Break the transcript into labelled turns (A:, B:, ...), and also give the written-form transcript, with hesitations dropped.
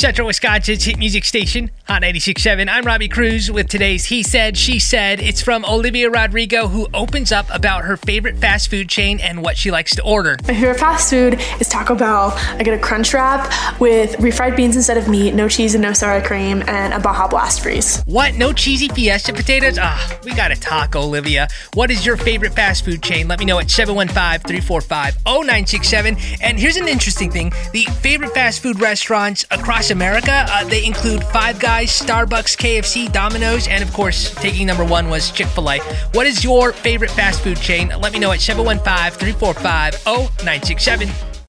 A: Central Wisconsin's hit music station, Hot 96.7. I'm Robbie Cruz with today's He Said, She Said. It's from Olivia Rodrigo, who opens up about her favorite fast food chain and what she likes to order.
B: My favorite fast food is Taco Bell. I get a crunch wrap with refried beans instead of meat, no cheese and no sour cream, and a Baja Blast freeze.
A: What? No cheesy Fiesta potatoes? We gotta talk, Olivia. What is your favorite fast food chain? Let me know at 715-345-0967. And here's an interesting thing. The favorite fast food restaurants across America, they include Five Guys, Starbucks, KFC, Domino's, and of course, taking number one was Chick-fil-A. What is your favorite fast food chain? Let me know at 715-345-0967.